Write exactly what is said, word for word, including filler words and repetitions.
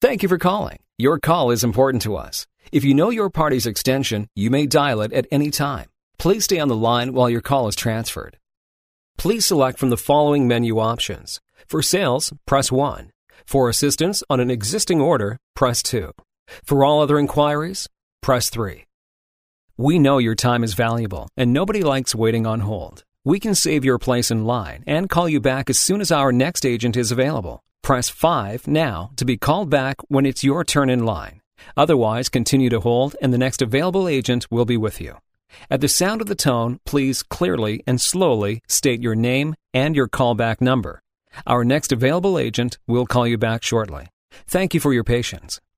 Thank you for calling. Your call is important to us. If you know your party's extension, you may dial it at any time. Please stay on the line while your call is transferred. Please select from the following menu options. For sales, press one. For assistance on an existing order, press two. For all other inquiries, press three. We know your time is valuable and nobody likes waiting on hold. We can save your place in line and call you back as soon as our next agent is available. Press five now to be called back when it's your turn in line. Otherwise, continue to hold and the next available agent will be with you. At the sound of the tone, please clearly and slowly state your name and your callback number. Our next available agent will call you back shortly. Thank you for your patience.